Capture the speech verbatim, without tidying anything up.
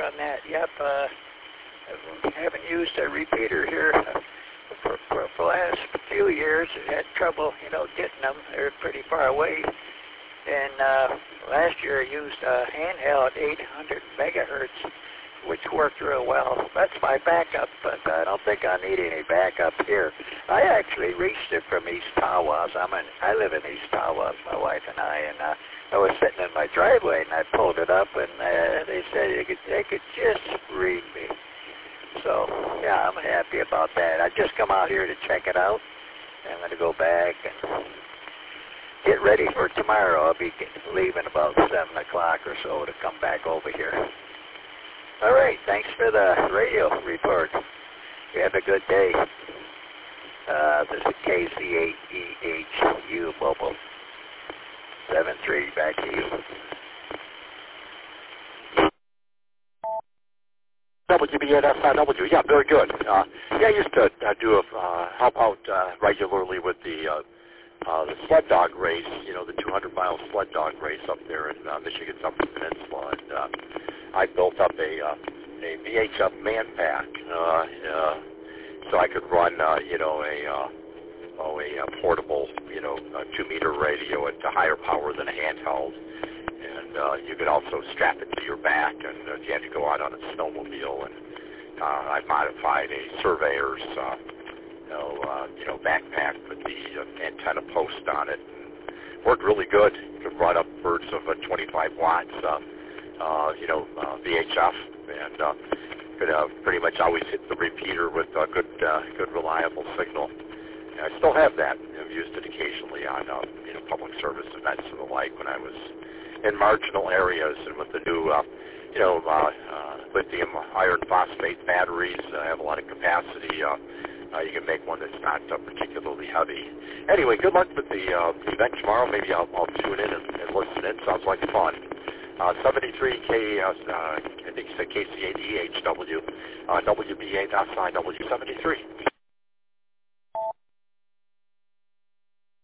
on that. Yep, uh, I haven't used a repeater here for, for, for the last few years. I had trouble, you know, getting them. They're pretty far away. And uh, last year I used a handheld eight hundred megahertz, which worked real well. That's my backup, but I don't think I need any backup here. I actually reached it from East Tawas. I'm in, I live in East Tawas, my wife and I, and uh, I was sitting in my driveway, and I pulled it up, and uh, they said they could, they could just read me. So, yeah, I'm happy about that. I just come out here to check it out. I'm going to go back and get ready for tomorrow. I'll be leaving about seven o'clock or so to come back over here. All right, thanks for the radio report. You have a good day. Uh, this is K C eight E H U Mobile. seven three, back to you. W B N S I W, yeah, very good. Uh, yeah, I used to uh, do a, uh, help out uh, regularly with the uh, uh, the sled dog race, you know, the two hundred mile sled dog race up there in uh, Michigan's Upper Peninsula. And uh, I built up a uh, a V H F man pack, uh, uh, so I could run, uh, you know, a uh, oh a, a portable, you know, a two meter radio at a higher power than a handheld. And uh, you could also strap it to your back, and uh, you had to go out on a snowmobile. And uh, I modified a surveyor's, uh, you know, uh, you know, backpack with the uh, antenna post on it. And worked really good. You could run upwards of uh, twenty-five watts, uh, uh, you know, uh, V H F, and uh, could uh, pretty much always hit the repeater with a good, uh, good reliable signal. And I still have that. I've used it occasionally on, uh, you know, public service events and the like when I was in marginal areas, and with the new, uh, you know, uh, uh, lithium iron phosphate batteries, uh, have a lot of capacity. Uh, uh, you can make one that's not uh, particularly heavy. Anyway, good luck with the, uh, the event tomorrow. Maybe I'll, I'll tune in and, and listen in. Sounds like fun. Uh, seventy-three K, uh, uh, I think you said K C eight E H W, uh, W B A S I W seventy-three.